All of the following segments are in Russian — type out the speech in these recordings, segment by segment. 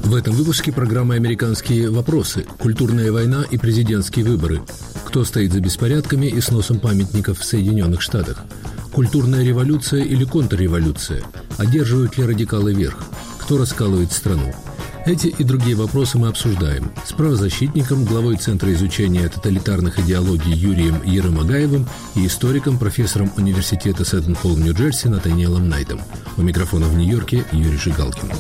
В этом выпуске программы «Американские вопросы», культурная война и президентские выборы. Кто стоит за беспорядками и сносом памятников в Соединенных Штатах? Культурная революция или контрреволюция? Одерживают ли радикалы верх? Кто раскалывает страну? Эти и другие вопросы мы обсуждаем с правозащитником, главой Центра изучения тоталитарных идеологий Юрием Еромагаевым и историком, профессором университета Сеттон-Холл, Нью-Джерси Натаниэлом Найтом. У микрофона в Нью-Йорке Юрий Жигалкин.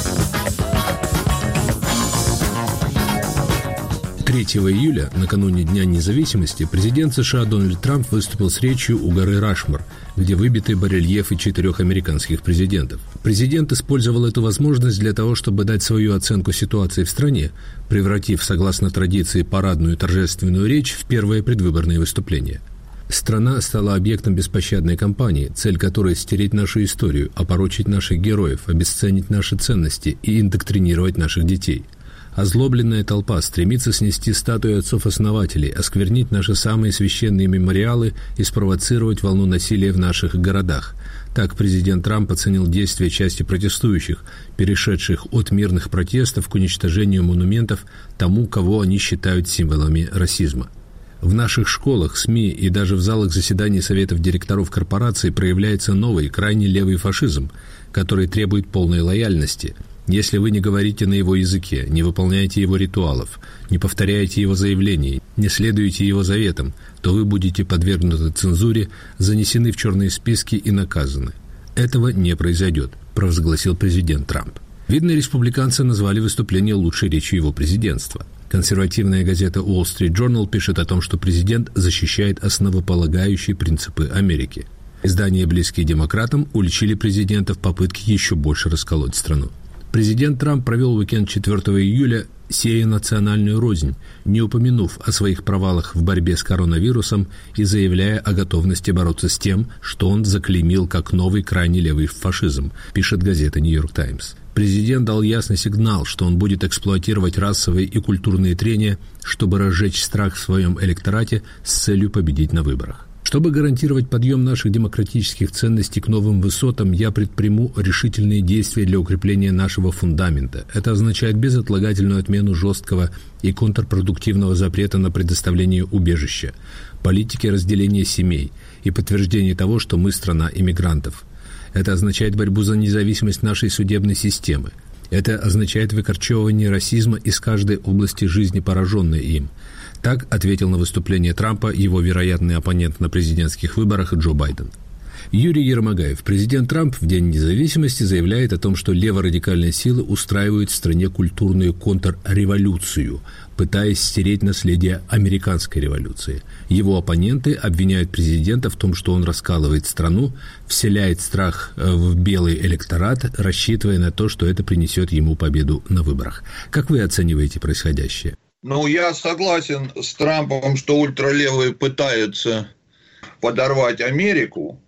3 июля, накануне Дня независимости, президент США Дональд Трамп выступил с речью у горы Рашмор, где выбиты барельефы 4 американских президентов. Президент использовал эту возможность для того, чтобы дать свою оценку ситуации в стране, превратив, согласно традиции, парадную торжественную речь в первое предвыборное выступление. Страна стала объектом беспощадной кампании, цель которой – стереть нашу историю, опорочить наших героев, обесценить наши ценности и индоктринировать наших детей. Озлобленная толпа стремится снести статуи отцов-основателей, осквернить наши самые священные мемориалы и спровоцировать волну насилия в наших городах. Так президент Трамп оценил действия части протестующих, перешедших от мирных протестов к уничтожению монументов тому, кого они считают символами расизма. В наших школах, СМИ и даже в залах заседаний советов директоров корпораций проявляется новый, крайне левый фашизм, который требует полной лояльности. Если вы не говорите на его языке, не выполняете его ритуалов, не повторяете его заявлений, не следуете его заветам, то вы будете подвергнуты цензуре, занесены в черные списки и наказаны. Этого не произойдет, провозгласил президент Трамп. Видные республиканцы назвали выступление лучшей речью его президентства. Консервативная газета Wall Street Journal пишет о том, что президент защищает основополагающие принципы Америки. Издания, близкие демократам, уличили президента в попытке еще больше расколоть страну. Президент Трамп провел уикенд 4 июля, сея национальную рознь, не упомянув о своих провалах в борьбе с коронавирусом и заявляя о готовности бороться с тем, что он заклеймил как новый крайне левый фашизм, пишет газета «Нью-Йорк Таймс». Президент дал ясный сигнал, что он будет эксплуатировать расовые и культурные трения, чтобы разжечь страх в своем электорате с целью победить на выборах. Чтобы гарантировать подъем наших демократических ценностей к новым высотам, я предприму решительные действия для укрепления нашего фундамента. Это означает безотлагательную отмену жесткого и контрпродуктивного запрета на предоставление убежища, политики разделения семей и подтверждение того, что мы страна иммигрантов. Это означает борьбу за независимость нашей судебной системы. Это означает выкорчевывание расизма из каждой области жизни, пораженной им. Так ответил на выступление Трампа его вероятный оппонент на президентских выборах Джо Байден. Юрий Еромагаев. Президент Трамп в День независимости заявляет о том, что леворадикальные силы устраивают в стране культурную контрреволюцию, пытаясь стереть наследие американской революции. Его оппоненты обвиняют президента в том, что он раскалывает страну, вселяет страх в белый электорат, рассчитывая на то, что это принесет ему победу на выборах. Как вы оцениваете происходящее? Я согласен с Трампом, что ультралевые пытаются подорвать Америку.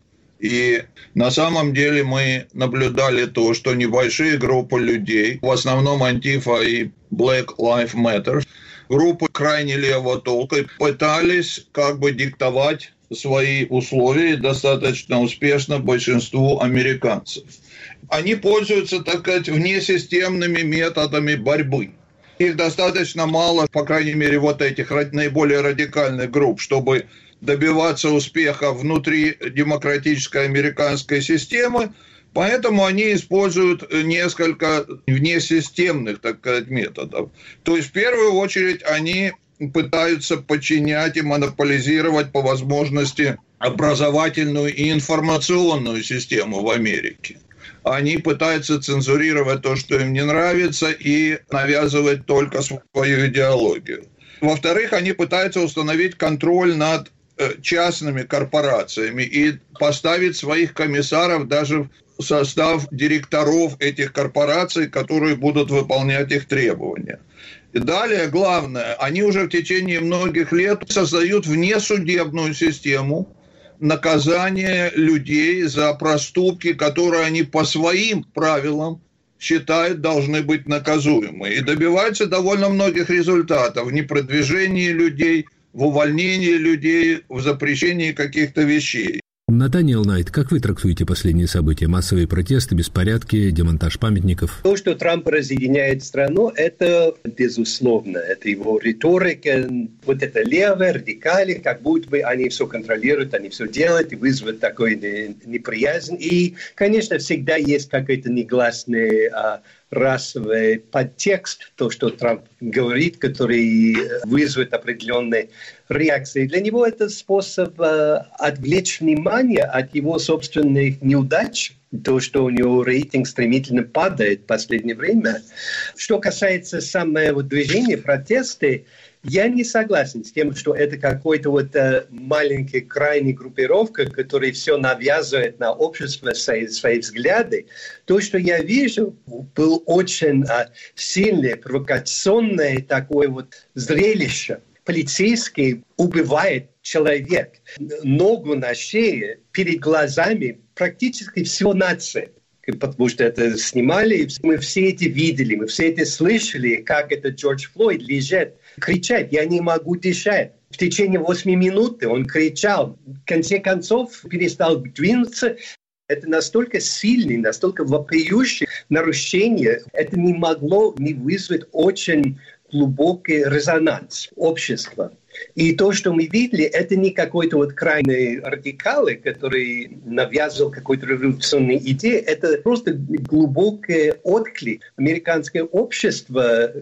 И на самом деле мы наблюдали то, что небольшие группы людей, в основном Антифа и Black Lives Matter, группы крайне левого толка, пытались диктовать свои условия достаточно успешно большинству американцев. Они пользуются, внесистемными методами борьбы. Их достаточно мало, по крайней мере, этих наиболее радикальных групп, чтобы добиваться успеха внутри демократической американской системы, поэтому они используют несколько внесистемных, методов. То есть, в первую очередь, они пытаются подчинять и монополизировать по возможности образовательную и информационную систему в Америке. Они пытаются цензурировать то, что им не нравится, и навязывать только свою идеологию. Во-вторых, они пытаются установить контроль над частными корпорациями и поставить своих комиссаров даже в состав директоров этих корпораций, которые будут выполнять их требования. И далее, главное, они уже в течение многих лет создают внесудебную систему наказания людей за проступки, которые они по своим правилам считают должны быть наказуемы. И добиваются довольно многих результатов в непродвижении людей, в увольнении людей, в запрещении каких-то вещей. Натаниэл Найт, как вы трактуете последние события? Массовые протесты, беспорядки, демонтаж памятников? То, что Трамп разъединяет страну, это безусловно. Это его риторика, вот это левые, радикали, как будто бы они все контролируют, они все делают и вызывают такой неприязнь. И, конечно, всегда есть какой-то негласный расовый подтекст, то, что Трамп говорит, который вызывает определенные реакции. Для него это способ отвлечь внимание от его собственных неудач, то, что у него рейтинг стремительно падает в последнее время. Что касается самого движения, протесты, я не согласен с тем, что это какой-то маленькая крайняя группировка, которая все навязывает на общество свои взгляды. То, что я вижу, было очень сильное, провокационное такое зрелище. Полицейский убивает человека, ногу на шее, перед глазами практически всего нации. Потому что это снимали, мы все это видели, мы все это слышали, как этот Джордж Флойд лежит, кричит: «Я не могу дышать». В течение 8 минут он кричал. В конце концов перестал двинуться. Это настолько сильное, настолько вопиющее нарушение. Это не могло не вызвать очень глубокий резонанс общества. И то, что мы видели, это не какой-то крайний радикал, который навязывал какую-то революционную идею, это просто глубокий отклик американского общества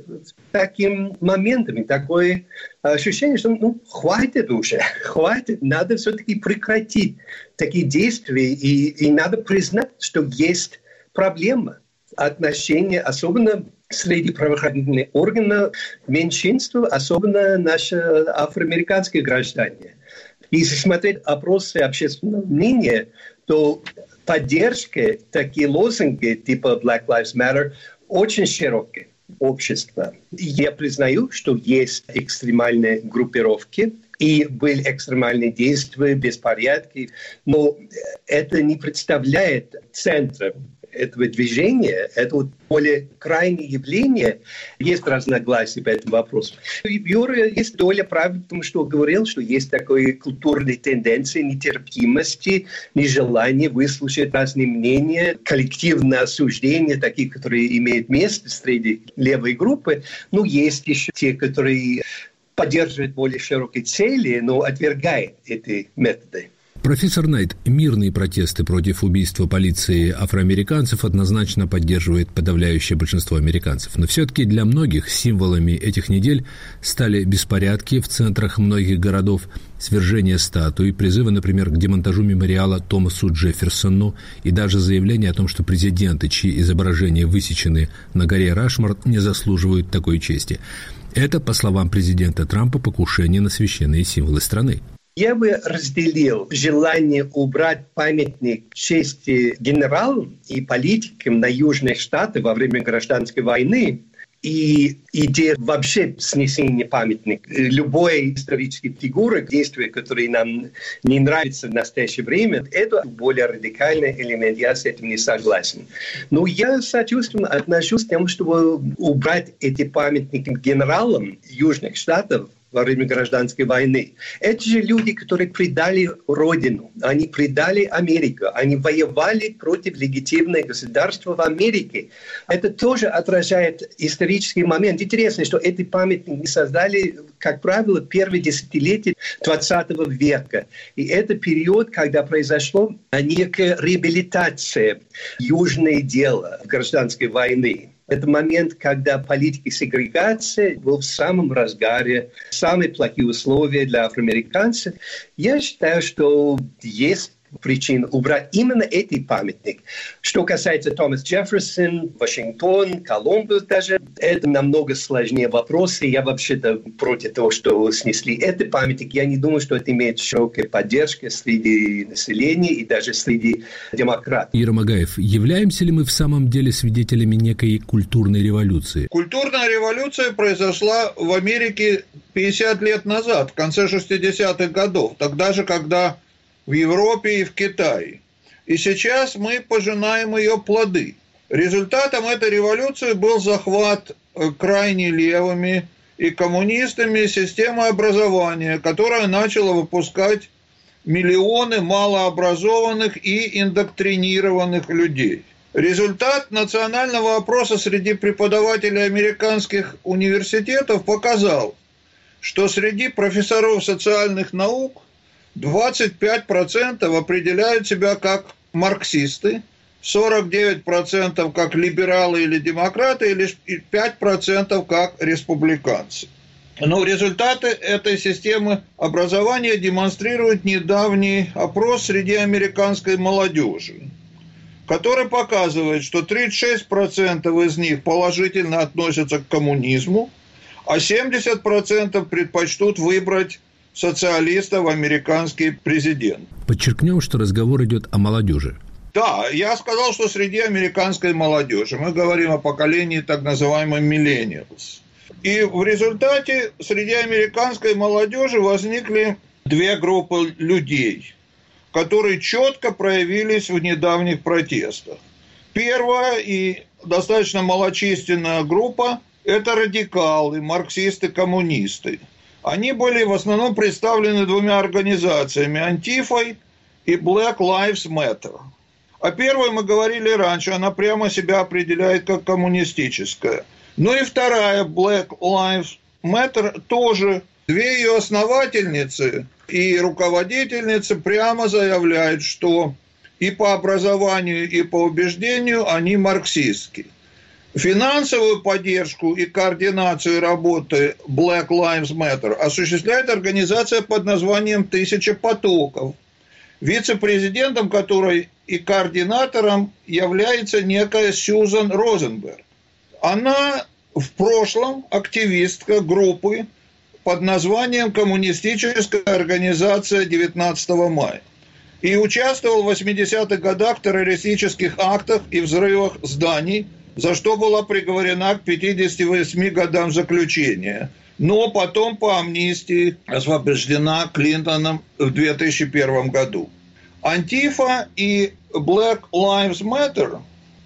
таким моментами, такое ощущение, что хватит уже, хватит, надо все-таки прекратить такие действия, и надо признать, что есть проблема отношения, особенно среди правоохранительных органов, меньшинства, особенно наши афроамериканские граждане. Если смотреть опросы общественного мнения, то поддержка такие лозунги типа Black Lives Matter очень широкая общество. Я признаю, что есть экстремальные группировки, и были экстремальные действия, беспорядки, но это не представляет центра этого движения, это более крайнее явление. Есть разногласия по этому вопросу. Юра, есть доля правды в том, что говорил, что есть такая культурная тенденция нетерпимости, нежелания выслушать разные мнения, коллективное осуждение, такие, которые имеют место среди левой группы. Но есть еще те, которые поддерживают более широкие цели, но отвергают эти методы. Профессор Найт, мирные протесты против убийства полиции афроамериканцев однозначно поддерживает подавляющее большинство американцев. Но все-таки для многих символами этих недель стали беспорядки в центрах многих городов, свержение статуи, призывы, например, к демонтажу мемориала Томасу Джефферсону и даже заявление о том, что президенты, чьи изображения высечены на горе Рашмор, не заслуживают такой чести. Это, по словам президента Трампа, покушение на священные символы страны. Я бы разделил желание убрать памятник чести генералам и политикам на Южных Штатах во время гражданской войны и идея вообще снесения памятника. Любой исторический фигура, действия, которые нам не нравятся в настоящее время, это более радикальный элемент. Я с этим не согласен. Но я с сочувствием отношусь к тому, чтобы убрать эти памятники генералам Южных Штатов во время гражданской войны. Это же люди, которые предали Родину, они предали Америку, они воевали против легитимного государства в Америке. Это тоже отражает исторический момент. Интересно, что эти памятники создали, как правило, первые десятилетия 20 века. И это период, когда произошла некая реабилитация южного дела гражданской войны. Это момент, когда политика сегрегации была в самом разгаре, самые плохие условия для афроамериканцев. Я считаю, что есть причин убрать именно эти памятники. Что касается Томаса Джефферсона, Вашингтон, Колумбус даже, это намного сложнее вопросы. Я вообще-то против того, что снесли эти памятники. Я не думаю, что это имеет широкую поддержку среди населения и даже среди демократов. Ира Магаев, являемся ли мы в самом деле свидетелями некой культурной революции? Культурная революция произошла в Америке 50 лет назад, в конце 60-х годов. Тогда же, когда в Европе и в Китае. И сейчас мы пожинаем ее плоды. Результатом этой революции был захват крайне левыми и коммунистами системы образования, которая начала выпускать миллионы малообразованных и индоктринированных людей. Результат национального опроса среди преподавателей американских университетов показал, что среди профессоров социальных наук 25% определяют себя как марксисты, 49% как либералы или демократы, и лишь 5% как республиканцы. Но результаты этой системы образования демонстрирует недавний опрос среди американской молодежи, который показывает, что 36% из них положительно относятся к коммунизму, а 70% предпочтут выбрать социалиста в американский президент. Подчеркнем, что разговор идет о молодежи. Да, я сказал, что среди американской молодежи. Мы говорим о поколении так называемых millennials. И в результате среди американской молодежи возникли две группы людей, которые четко проявились в недавних протестах. Первая и достаточно малочисленная группа – это радикалы, марксисты, коммунисты. Они были в основном представлены двумя организациями – Антифой и Black Lives Matter. О первой мы говорили раньше, она прямо себя определяет как коммунистическая. Ну и вторая, Black Lives Matter, тоже. Две ее основательницы и руководительницы прямо заявляют, что и по образованию, и по убеждению они марксистские. Финансовую поддержку и координацию работы Black Lives Matter осуществляет организация под названием «Тысяча потоков», вице-президентом которой и координатором является некая Сьюзан Розенберг. Она в прошлом активистка группы под названием «Коммунистическая организация 19 мая» и участвовала в 80-х годах в террористических актах и взрывах зданий, за что была приговорена к 58 годам заключения, но потом по амнистии освобождена Клинтоном в 2001 году. Антифа и Black Lives Matter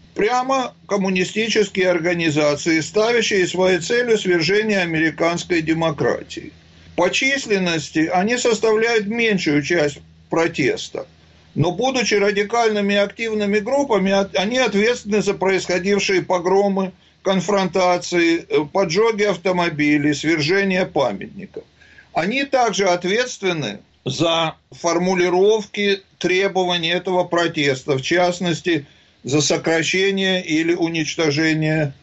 прямо коммунистические организации, ставящие своей целью свержение американской демократии. По численности они составляют меньшую часть протеста, но, будучи радикальными и активными группами, они ответственны за происходившие погромы, конфронтации, поджоги автомобилей, свержение памятников. Они также ответственны за формулировки требований этого протеста, в частности, за сокращение или уничтожение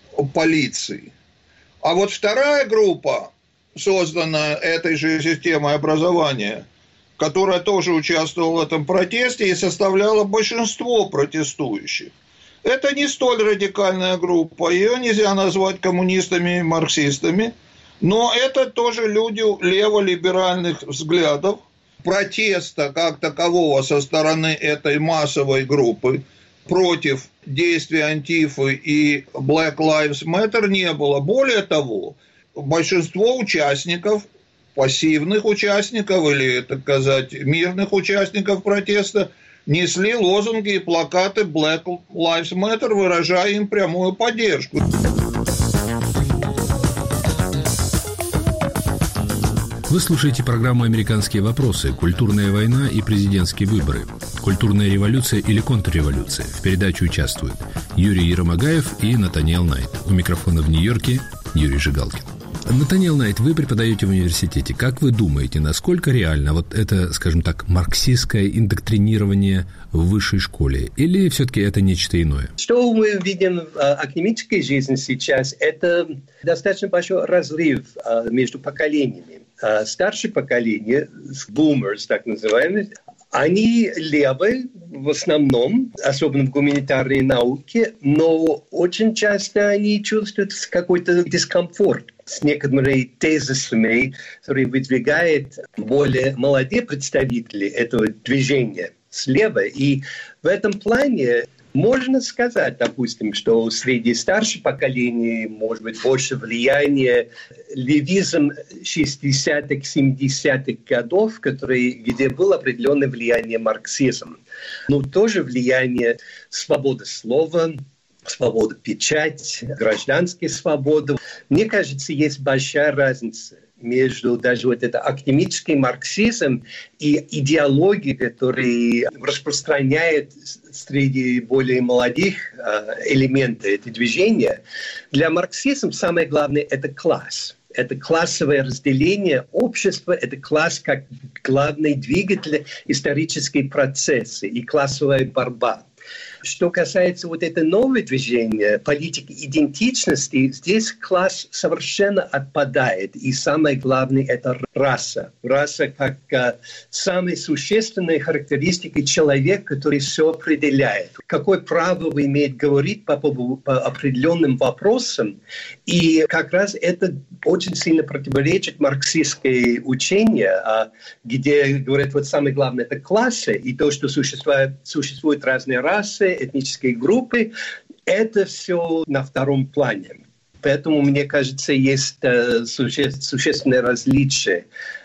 полиции. А вот вторая группа, созданная этой же системой образования, которая тоже участвовала в этом протесте и составляла большинство протестующих, это не столь радикальная группа, ее нельзя назвать коммунистами и марксистами, но это тоже люди леволиберальных взглядов. Протеста как такового со стороны этой массовой группы против действий Антифы и Black Lives Matter не было. Более того, большинство участников, пассивных участников или, так сказать, мирных участников протеста несли лозунги и плакаты Black Lives Matter, выражая им прямую поддержку. Вы слушаете программу «Американские вопросы. Культурная война и президентские выборы. Культурная революция или контрреволюция». В передаче участвуют Юрий Еромагаев и Натаниэл Найт. У микрофона в Нью-Йорке Юрий Жигалкин. Натаниэл Найт, вы преподаете в университете. Как вы думаете, насколько реально вот это, скажем так, марксистское индоктринирование в высшей школе? Или все-таки это нечто иное? Что мы видим в академической жизни сейчас, это достаточно большой разрыв между поколениями. Старшее поколение, boomers так называемые, они левые в основном, особенно в гуманитарной науке, но очень часто они чувствуют какой-то дискомфорт с некоторыми тезисами, которые выдвигают более молодые представители этого движения слева. И в этом плане можно сказать, допустим, что среди старшего поколения может быть больше влияния левизм 60-х, 70-х годов, где было определенное влияние марксизма. Но тоже влияние свободы слова, свободы печати, гражданские свободы. Мне кажется, есть большая разница между даже вот это академический марксизм и идеологией, которая распространяет среди более молодых элементы этого движения. Для марксизма самое главное – это класс. Это классовое разделение общества, это класс как главный двигатель исторических процессов и классовая борьба. Что касается вот этого нового движения, политики идентичности, здесь класс совершенно отпадает. И самое главное – это раса. Раса как самая существенная характеристика человека, который все определяет. Какое право вы имеете говорить по определенным вопросам. И как раз это очень сильно противоречит марксистское учение, где говорят, вот самое главное – это классы, и то, что существуют разные расы, этнические группы, это все на втором плане. Поэтому, мне кажется, есть существенное различие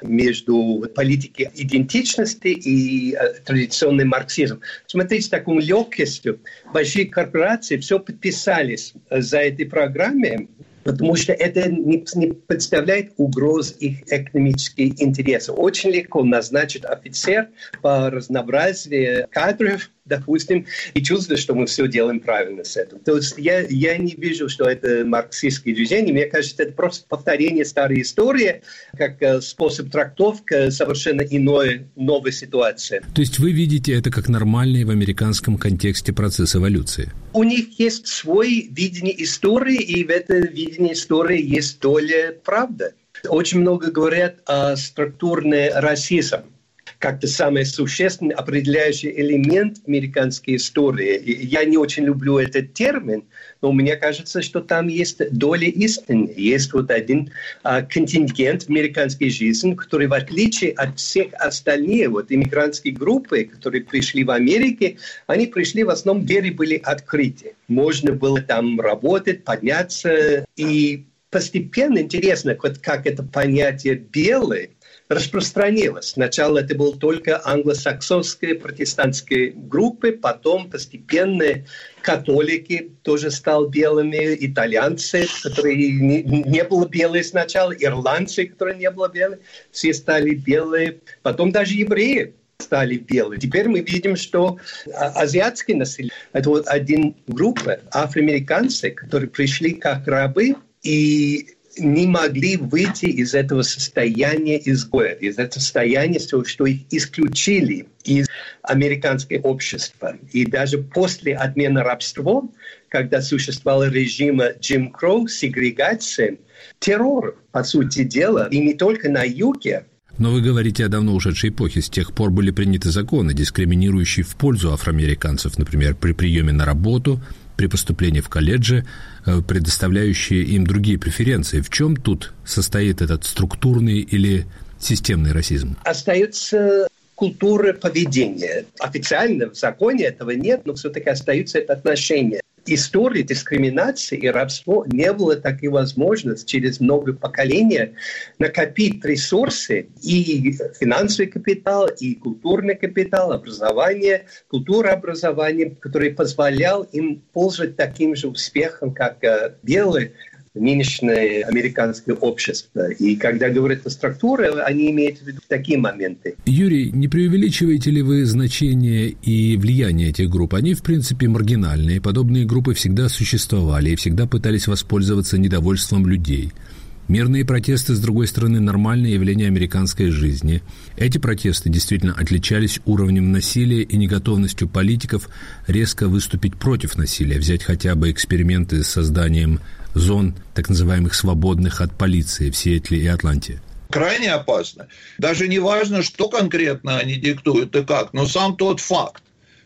между политикой идентичности и традиционным марксизмом. Смотрите, с такой легкостью большие корпорации все подписались за этой программой, потому что это не представляет угроз их экономических интересов. Очень легко назначить офицер по разнообразию кадров, допустим, и чувствовать, что мы все делаем правильно с этим. То есть я не вижу, что это марксистское движение. Мне кажется, это просто повторение старой истории, как способ трактовки совершенно иной, новой ситуации. То есть вы видите это как нормальный в американском контексте процесс эволюции? У них есть свое видение истории, и в этом видении истории есть доля правды. Очень много говорят о структурном расизме, как-то самый существенный определяющий элемент американской истории. И я не очень люблю этот термин, но мне кажется, что там есть доля истины. Есть вот один контингент в американской жизни, который, в отличие от всех остальных вот, иммигрантских групп, которые пришли в Америку, они пришли в основном, двери были открыты. Можно было там работать, подняться. И постепенно интересно, вот как это понятие «белый» распространилось. Сначала это было только англосаксонские протестантские группы, потом постепенно католики тоже стали белыми, итальянцы, которые не были белые сначала, ирландцы, которые не были белые, все стали белые, потом даже евреи стали белые. Теперь мы видим, что азиатские население, это вот один группа, афроамериканцы, которые пришли как рабы и не могли выйти из этого состояния изгоя, из этого состояния, что их исключили из американского общества. И даже после отмены рабства, когда существовал режим Джим Кроу, сегрегация, террор, по сути дела, и не только на юге. Но вы говорите о давно ушедшей эпохе. С тех пор были приняты законы, дискриминирующие в пользу афроамериканцев, например, при приеме на работу, при поступлении в колледжи, предоставляющие им другие преференции. В чем тут состоит этот структурный или системный расизм? Остается культура поведения. Официально в законе этого нет, но все-таки остаются это отношения. История дискриминации и рабства не было такой возможности через много поколений накопить ресурсы и финансовый капитал, и культурный капитал, образование, культура образования, который позволял им пользоваться таким же успехом, как белые, нынешнее американское общество. И когда говорят о структуре, они имеют в виду такие моменты. Юрий, не преувеличиваете ли вы значение и влияние этих групп? Они, в принципе, маргинальные. Подобные группы всегда существовали и всегда пытались воспользоваться недовольством людей. Мирные протесты, с другой стороны, нормальное явление американской жизни. Эти протесты действительно отличались уровнем насилия и неготовностью политиков резко выступить против насилия, взять хотя бы эксперименты с созданием зон, так называемых свободных от полиции в Сиэтле и Атланте. Крайне опасно. Даже не важно, что конкретно они диктуют и как, но сам тот факт,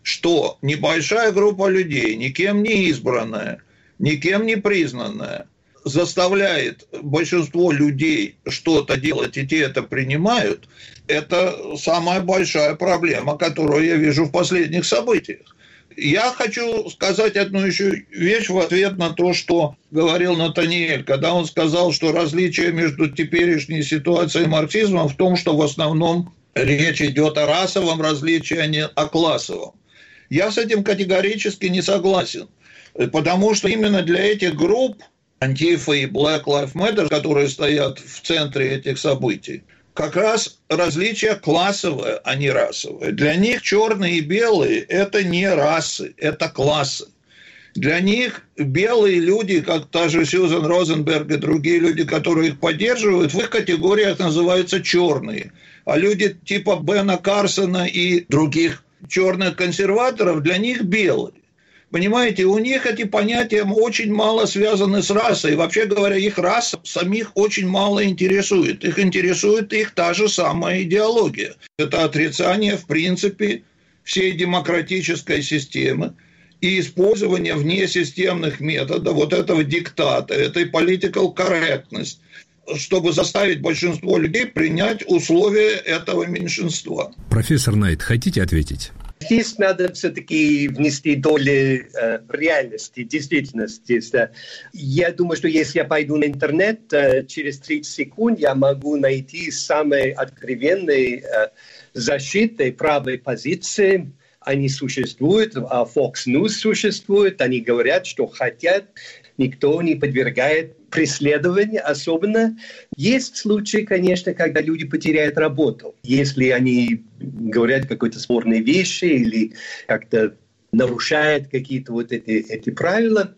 что небольшая группа людей, никем не избранная, никем не признанная, заставляет большинство людей что-то делать, и те это принимают, это самая большая проблема, которую я вижу в последних событиях. Я хочу сказать одну еще вещь в ответ на то, что говорил Натаниэль, когда он сказал, что различие между теперешней ситуацией и марксизмом в том, что в основном речь идет о расовом различии, а не о классовом. Я с этим категорически не согласен, потому что именно для этих групп Антифа и Black Lives Matter, которые стоят в центре этих событий, как раз различие классовое, а не расовое. Для них черные и белые – это не расы, это классы. Для них белые люди, как та же Сьюзан Розенберг и другие люди, которые их поддерживают, в их категориях называются черные. А люди типа Бена Карсона и других черных консерваторов, для них белые. Понимаете, у них эти понятия очень мало связаны с расой. Вообще говоря, их раса самих очень мало интересует. Их интересует их та же самая идеология. Это отрицание, в принципе, всей демократической системы и использование внесистемных методов, вот этого диктата, этой political correctness, чтобы заставить большинство людей принять условия этого меньшинства. Профессор Найт, хотите ответить? Здесь надо все-таки внести долю реальности, действительности. Я думаю, что если я пойду на интернет, через 30 секунд я могу найти самые откровенные защиты правой позиции. Они существуют, а Fox News существует, они говорят, что хотят, никто не подвергает преследованию. Особенно есть случаи, конечно, когда люди потеряют работу. Если они говорят какие-то спорные вещи или как-то нарушают какие-то вот эти правила.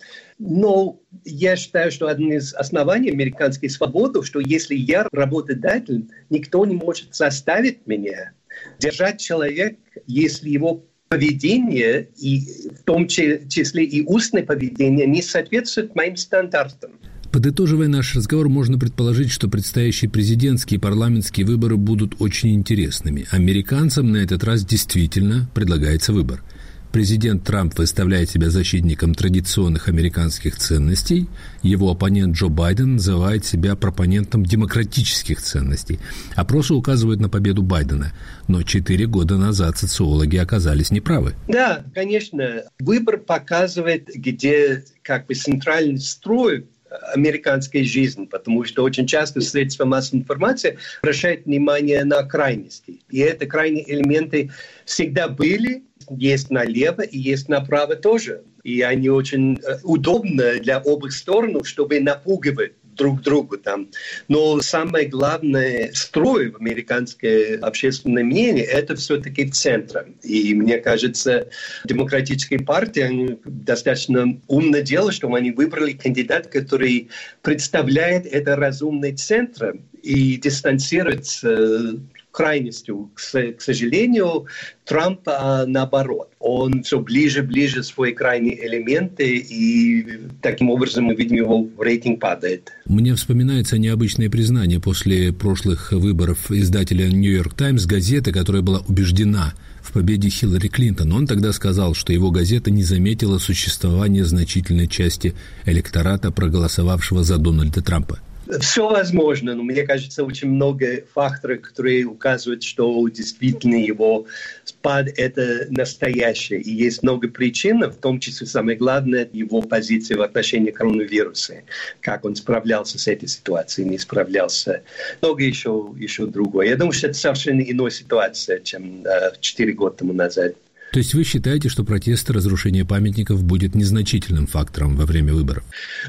Но я считаю, что одно из оснований американской свободы, что если я работодатель, никто не может заставить меня держать человека, если его поведение, и в том числе и устное поведение, не соответствует моим стандартам. Подытоживая наш разговор, можно предположить, что предстоящие президентские и парламентские выборы будут очень интересными. Американцам на этот раз действительно предлагается выбор. Президент Трамп выставляет себя защитником традиционных американских ценностей. Его оппонент Джо Байден называет себя пропонентом демократических ценностей. Опросы указывают на победу Байдена. Но 4 года назад социологи оказались неправы. Да, конечно. Выбор показывает, где центральный строй американской жизни, потому что очень часто средства массовой информации обращают внимание на крайности. И эти крайние элементы всегда были, есть налево и есть направо тоже. И они очень удобны для обоих сторон, чтобы напугивать друг друга там. Но самое главное строй в американское общественное мнение – это все-таки в центре. И мне кажется, демократические партии они достаточно умно делают, что они выбрали кандидата, который представляет это разумный центр и дистанцируется крайностью. К сожалению, Трамп наоборот. Он все ближе и ближе свои крайние элементы, и таким образом мы видим, его рейтинг падает. Мне вспоминается необычное признание после прошлых выборов издателя «Нью-Йорк Таймс», газеты, которая была убеждена в победе Хиллари Клинтон. Он тогда сказал, что его газета не заметила существования значительной части электората, проголосовавшего за Дональда Трампа. Все возможно, но мне кажется, очень много факторов, которые указывают, что действительно его спад – это настоящее. И есть много причин, в том числе, самое главное, его позиция в отношении коронавируса. Как он справлялся с этой ситуацией, не справлялся. Много еще другое. Я думаю, что это совершенно иная ситуация, чем 4 года тому назад. То есть вы считаете, что протест и разрушение памятников будет незначительным фактором во время выборов?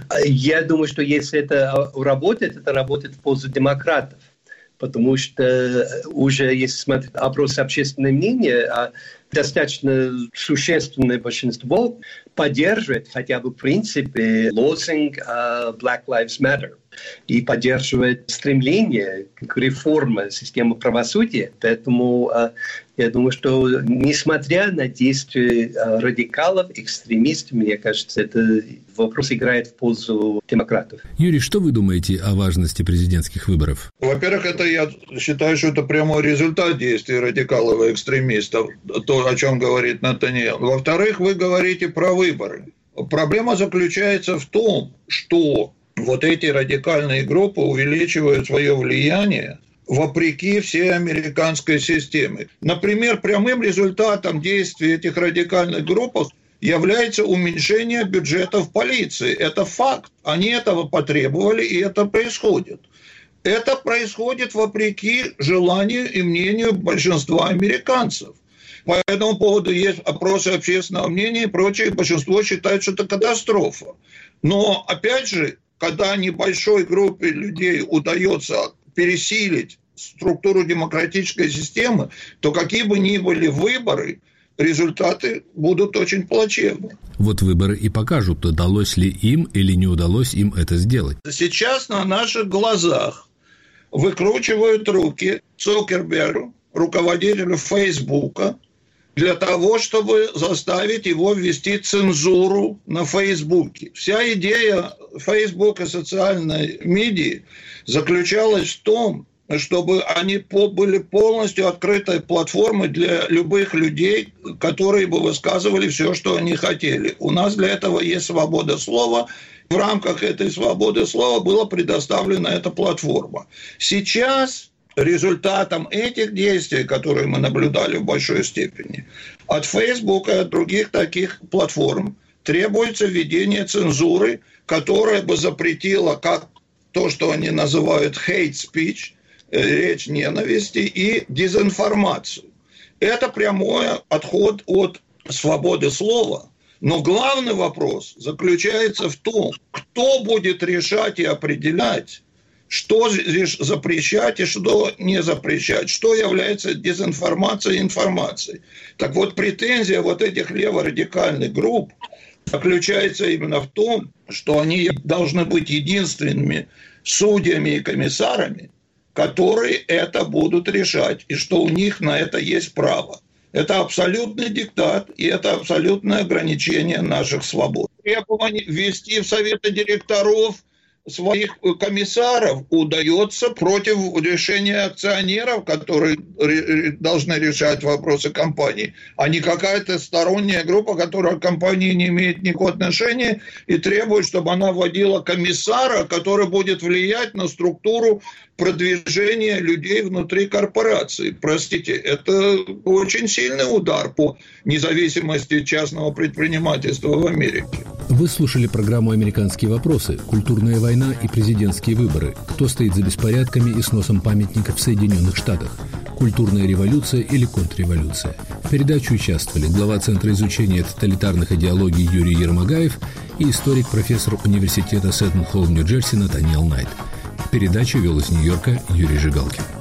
Я думаю, что если это работает в пользу демократов. Потому что уже, если смотреть опросы общественного мнения, достаточно существенное большинство поддерживает хотя бы в принципе лозунг Black Lives Matter и поддерживает стремление к реформе системы правосудия. Поэтому я думаю, что несмотря на действия радикалов, экстремистов, мне кажется, это вопрос играет в пользу демократов. Юрий, что вы думаете о важности президентских выборов? Во-первых, это я считаю, что это прямой результат действий радикалов и экстремистов, то, о чем говорит Натаниэль. Во-вторых, вы говорите про выборы. Проблема заключается в том, что вот эти радикальные группы увеличивают свое влияние вопреки всей американской системе. Например, прямым результатом действий этих радикальных групп является уменьшение бюджетов полиции. Это факт. Они этого потребовали, и это происходит. Это происходит вопреки желанию и мнению большинства американцев. По этому поводу есть опросы общественного мнения и прочее. Большинство считает, что это катастрофа. Но, опять же, когда небольшой группе людей удается пересилить структуру демократической системы, то какие бы ни были выборы, результаты будут очень плачевны. Вот выборы и покажут, удалось ли им или не удалось им это сделать. Сейчас на наших глазах выкручивают руки Цукербергу, руководителю Фейсбука, для того, чтобы заставить его ввести цензуру на Фейсбуке. Вся идея Фейсбука, социальной медиа, заключалась в том, чтобы они были полностью открытой платформой для любых людей, которые бы высказывали все, что они хотели. У нас для этого есть свобода слова. В рамках этой свободы слова была предоставлена эта платформа. Сейчас результатом этих действий, которые мы наблюдали в большой степени, от Facebook и от других таких платформ требуется введение цензуры, которая бы запретила как то, что они называют hate speech, речь ненависти, и дезинформацию. Это прямой отход от свободы слова. Но главный вопрос заключается в том, кто будет решать и определять, что запрещать и что не запрещать, что является дезинформацией и информацией. Так вот, претензия вот этих леворадикальных групп заключается именно в том, что они должны быть единственными судьями и комиссарами, которые это будут решать, и что у них на это есть право. Это абсолютный диктат, и это абсолютное ограничение наших свобод. Требование ввести в советы директоров своих комиссаров удается против решения акционеров, которые должны решать вопросы компании, а не какая-то сторонняя группа, которая к компании не имеет никакого отношения и требует, чтобы она вводила комиссара, который будет влиять на структуру продвижения людей внутри корпорации. Простите, это очень сильный удар по независимости частного предпринимательства в Америке. Вы слушали программу «Американские вопросы. Культурная война и президентские выборы. Кто стоит за беспорядками и сносом памятников в Соединенных Штатах? Культурная революция или контрреволюция?» В передаче участвовали глава Центра изучения тоталитарных идеологий Юрий Ермогаев и историк, профессор университета Сеттон-Холл, Нью-Джерси Натаниэл Найт. Передачу вел из Нью-Йорка Юрий Жигалкин.